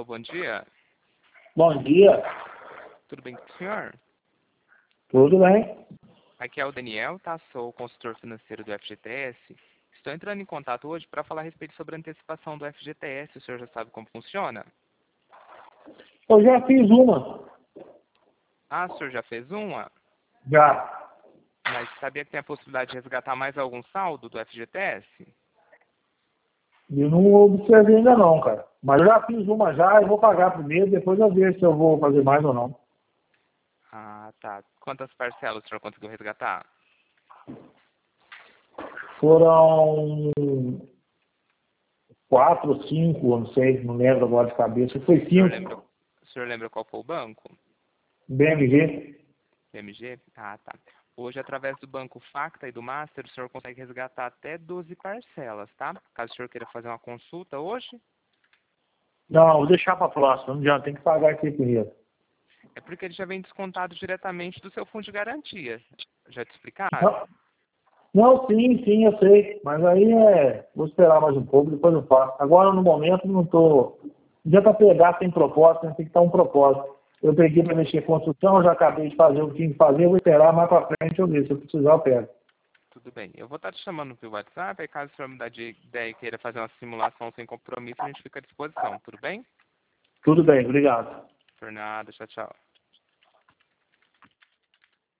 bom dia. Bom dia, Tudo bem com o senhor? tudo bem? Aqui é o Daniel, tá? Sou consultor financeiro do FGTS. Estou entrando em contato hoje para falar a respeito sobre a antecipação do FGTS. O senhor já sabe como funciona? Eu já fiz uma, Ah, o senhor já fez uma? já. Mas sabia que tem a possibilidade de resgatar mais algum saldo do FGTS? Eu não observei ainda não, cara. Mas eu já fiz uma já, eu vou pagar primeiro, depois eu vejo se eu vou fazer mais ou não. Ah, tá. Quantas parcelas o senhor conseguiu resgatar? Foram 4 ou 5, eu não sei, não lembro agora de cabeça. Foi O senhor lembra qual foi o banco? 5, BMG. BMG? Ah, tá. Hoje, através do Banco Facta e do Master, o senhor consegue resgatar até 12 parcelas, tá? Caso o senhor queira fazer uma consulta hoje, Não, vou deixar para próxima, não adianta, tem que pagar aqui primeiro. é porque ele já vem descontado diretamente do seu fundo de garantia. Já te explicaram? Não, não, sim, eu sei. Mas aí vou esperar mais um pouco, depois eu faço. Agora, no momento, não estou. Não adianta pegar sem propósito, né? Tem que estar um propósito. Eu peguei para mexer em construção, já acabei de fazer o que tinha que fazer, vou esperar mais para frente eu ver. Se eu precisar, eu pego. Tudo bem. Eu vou estar te chamando pelo WhatsApp, aí caso o senhor me dá de ideia e queira fazer uma simulação sem compromisso, a gente fica à disposição. Tudo bem? Tudo bem, obrigado. Por nada. Tchau, tchau.